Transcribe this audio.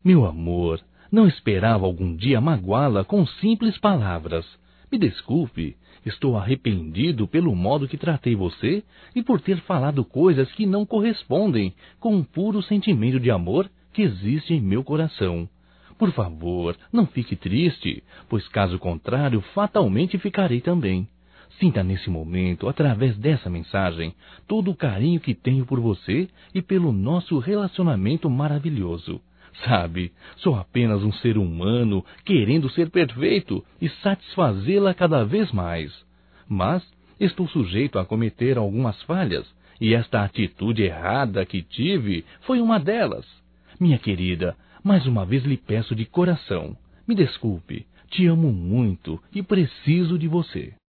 Meu amor, não esperava algum dia magoá-la com simples palavras. Me desculpe, estou arrependido pelo modo que tratei você e por ter falado coisas que não correspondem com o puro sentimento de amor que existe em meu coração. Por favor, não fique triste, pois caso contrário, fatalmente ficarei também. Sinta nesse momento, através dessa mensagem, todo o carinho que tenho por você e pelo nosso relacionamento maravilhoso. Sabe, sou apenas um ser humano querendo ser perfeito e satisfazê-la cada vez mais. Mas estou sujeito a cometer algumas falhas, e esta atitude errada que tive foi uma delas. Minha querida, mais uma vez lhe peço de coração, me desculpe, te amo muito e preciso de você.